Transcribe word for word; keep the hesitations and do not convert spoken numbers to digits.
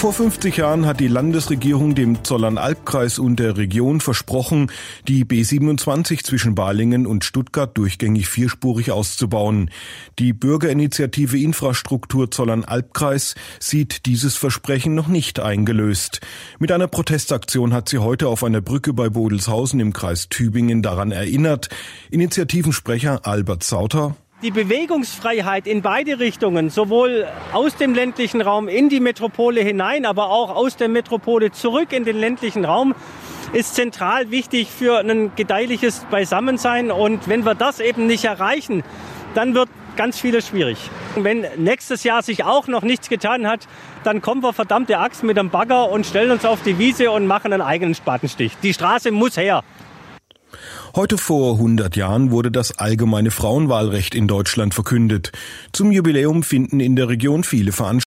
Vor fünfzig Jahren hat die Landesregierung dem Zollernalbkreis und der Region versprochen, die B siebenundzwanzig zwischen Balingen und Stuttgart durchgängig vierspurig auszubauen. Die Bürgerinitiative Infrastruktur Zollernalbkreis sieht dieses Versprechen noch nicht eingelöst. Mit einer Protestaktion hat sie heute auf einer Brücke bei Bodelshausen im Kreis Tübingen daran erinnert. Initiativensprecher Albert Sauter: Die Bewegungsfreiheit in beide Richtungen, sowohl aus dem ländlichen Raum in die Metropole hinein, aber auch aus der Metropole zurück in den ländlichen Raum, ist zentral wichtig für ein gedeihliches Beisammensein. Und wenn wir das eben nicht erreichen, dann wird ganz vieles schwierig. Wenn nächstes Jahr sich auch noch nichts getan hat, dann kommen wir verdammte Axt mit dem Bagger und stellen uns auf die Wiese und machen einen eigenen Spatenstich. Die Straße muss her. Heute vor hundert Jahren wurde das allgemeine Frauenwahlrecht in Deutschland verkündet. Zum Jubiläum finden in der Region viele Veranstaltungen